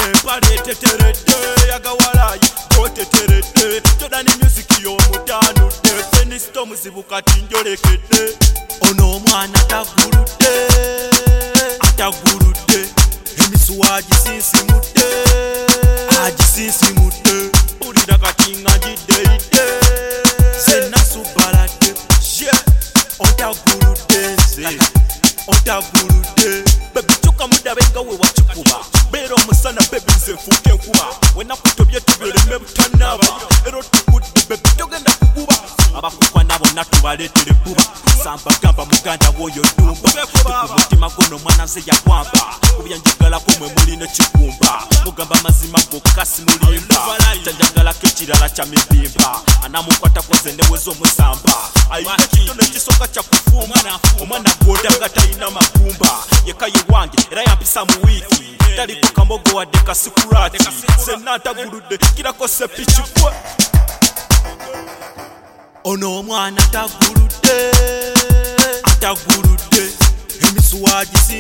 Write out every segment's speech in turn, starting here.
empale teteredde yagawalayi goteteredde Jordan music y'omutanudde Fenisito muzibu kati njolekedde ono omwana ataguludde emisuwa agisinsimudde ulira kati nga njiddeidde zenna subaladde otaguludde bebi kyuka mudabe nga we wakikuba beera omusana bebi nze nfuuka enkuba wenakutobye tubyoleme butanaba era otugudde bebi togenda kuguba abakukwana bonna tubaleetere ebbuba sambagamba muganda w'oyo ddumba ku mutima gono omwana nze yakwamba kubyanjagalako mwe muli nekigumba mugamba mazima gokka simulimba kyanjagalako ekirala kya mibimba anamukwatako ze neweza omusamba ayina ekito nekisoka kyakufumba omwana gwoda nga talina magumba yeka ye wange era yampisa mu wiiki taliko kamogo wadde kasikurati senna ataguludde kirako sepikikwe ono omwana ataguludde emisuwa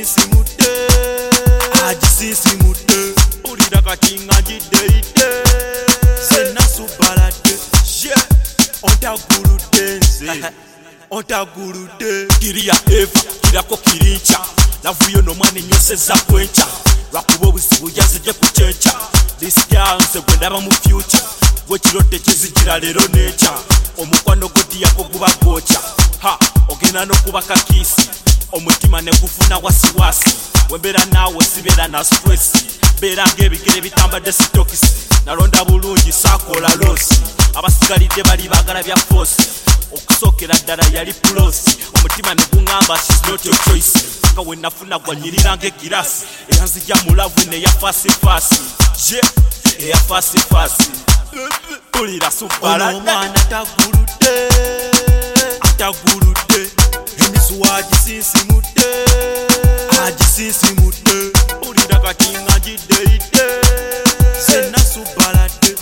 agisinsimudde ulira kati nga njiddeidde zenna subaladde otaguludde kiriya eva kirako kirinca lavuyo n'omwana enyoseza kwenca lwakuba obuzibu yazije ku kyenca disyanse gwe ndaba mu fyuca bwekirodde kizigira leero neca omukwano godiyako guba gwoca ogenda n'okuba kakiisi omutima ne gufuna wasiwasi wembeera naawe sibeera na stress beera ng'ebigere bitambadde sitokisi nalonda bulungi saakola losi abasigalidde bali baagala bya foosi okusookera ddala yali pulosi omutima ne guŋŋamba she's not your choice nga we nafuna gwanyirira ng'egirasi eyanzija mulavu neya faasifaasi eya faasifaasi ulira subalada omwana ataguludde emisuwa agisinsimudde ulira kati nga njiddeidde zenna subaladde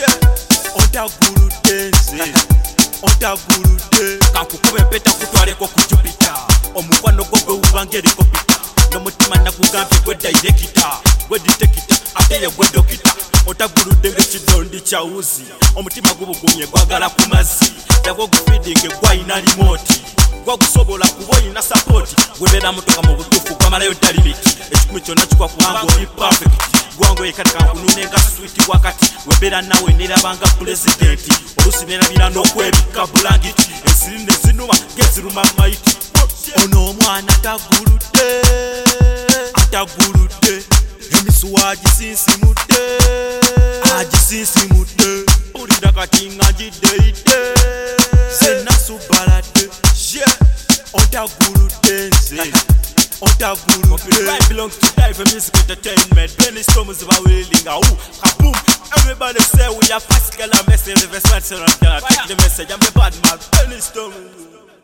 otaguludde kankukube empeta kutwaleko ku Jupiter omukwano gwo gwe wuba ng'erikopita n'omutima nagugambye gwe dairekita gwe ditekita ate ye gwe dokita otaguludde ng'ekidondi kya wuzi omutima gubugumye gwagala ku mazzi yagwo gufidinge gwayina limoti gwagusobola kuba oyina sapoti gwebeera mutoka mu butuufu gwamalayo dalimiti ekikumi kyonna kikwa kubanga oli perfect gwango yekati kankunune nga switi wakati webeera nawe nerabanga pulezidenti olusi nerabira n'okwebikka bulangiti ensiri ne zinuma ng'eziruma maiti ono omwana ataguludde emisuwa agisinsimudde ulira kati nga njiddeidde zenna subaladde otaguludde Copyright belongs to Dive Music Entertainment. Fenisito muziba willinga kaboom. Everybody say we are Pascal and Messi. The best man, take the message. I'm the bad man, Fenisito.